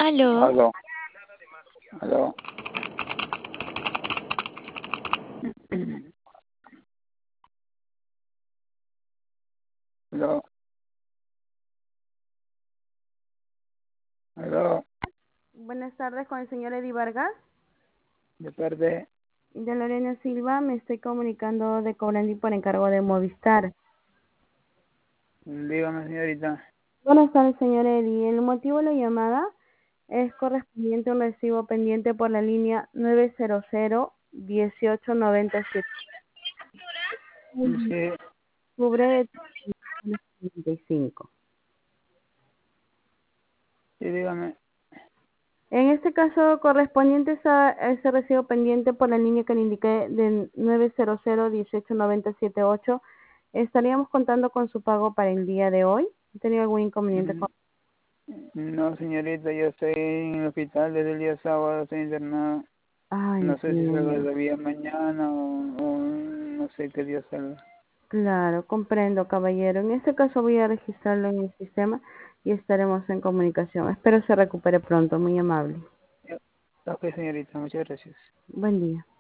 Aló. Aló, aló. Aló, aló. Buenas tardes con el señor Eddie Vargas. De parte, De Lorena Silva, me estoy comunicando de Cobrandi por encargo de Movistar. dígame señorita. Buenas tardes, señor Eddie. El motivo de la llamada es correspondiente a un recibo pendiente por la línea 900-1897. Sí, Cubre 35. sí, dígame. En este caso, correspondiente a ese recibo pendiente por la línea que le indiqué de 900-189078, estaríamos contando con su pago para el día de hoy. ¿Ha tenido algún inconveniente con? No, señorita, yo estoy en el hospital desde el día sábado, estoy internado. Ay, No sé si salgo entiendo. todavía mañana o no sé qué día salga. Claro, comprendo, caballero. En este caso voy a registrarlo en el sistema y estaremos en comunicación. Espero se recupere pronto. Muy amable. Ok, señorita, muchas gracias. Buen día.